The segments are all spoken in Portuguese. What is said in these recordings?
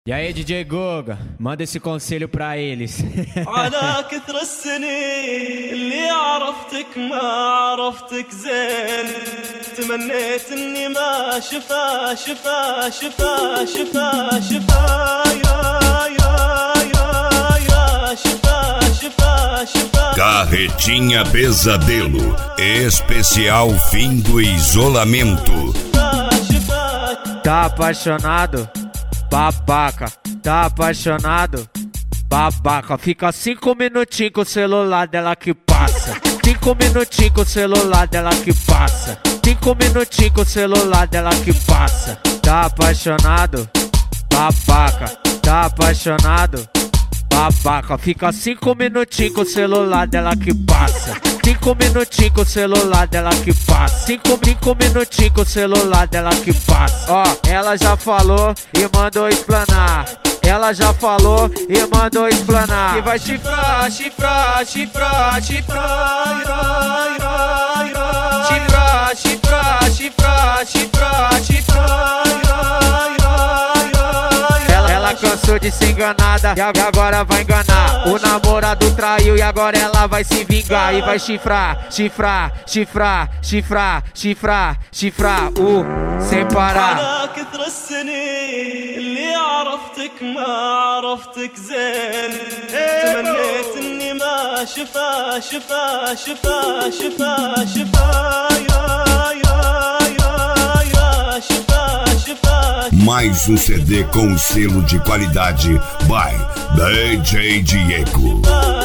E aí, DJ Guga, manda esse conselho pra eles. على كثر السنين اللي عرفتك ما عرفتك زين تمنيت اني ما شفا شفا شفا شفا شفا يا شفا شفا شفا. Carretinha Pesadelo, especial fim do isolamento. Tá apaixonado? Babaca, tá apaixonado? Babaca, fica 5 minutinhos com o celular dela que passa. 5 minutinhos com o celular dela que passa. 5 minutinhos com o celular dela que passa. Tá apaixonado? Babaca, tá apaixonado? Babaca, fica 5 minutinhos com o celular dela que passa. 5 minutinhos com o celular dela que passa. 5 minutinhos com o celular dela que passa. Ó, ela já falou e mandou explanar. Ela já falou e mandou explanar. Que vai chifrar, chifrar, chifrar, chifrar, chifrar, chifrar, chifrar, chifrar, chifrar. Ela cansou de ser enganada e agora vai enganar. O namorado traiu e agora ela vai se vingar. E vai chifrar, chifrar, chifrar, chifrar, chifrar, chifrar, sem parar. على كثر السنين اللي عرفتك ما عرفتك زين تمنيت اني ما شفا شفا شفا شفا شفا يا شفا شفا. Mais um CD com selo de qualidade by DJ Diego.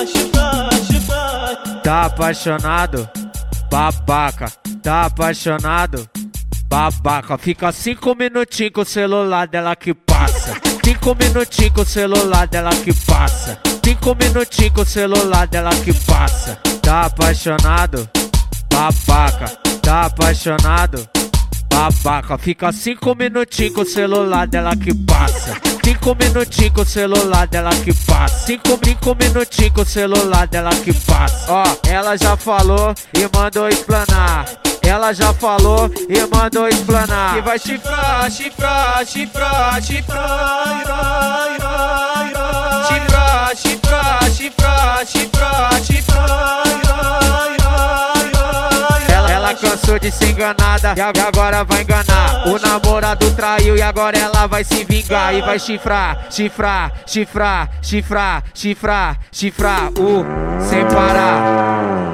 Tá apaixonado? Babaca, tá apaixonado? Babaca, fica 5 minutinhos com o celular dela que passa. 5 minutinhos com o celular dela que passa. 5 minutinhos com o celular dela que passa. Tá apaixonado? Babaca, tá apaixonado? Babaca, fica 5 minutinhos com o celular dela que passa. 5 minutinhos com o celular dela que passa. 5 minutinhos com o celular dela que passa. Ó, ela já falou e mandou explanar. Ela já falou e mandou explanar. Que vai chifrar, chifrar, chifrar, chifrar, chifrar, chifrar, chifrar, chifrar, chifrar. Ela cansou de ser enganada e agora vai enganar. O namorado traiu e agora ela vai se vingar. E vai chifrar, chifrar, chifrar, chifrar, chifrar, chifrar, sem parar.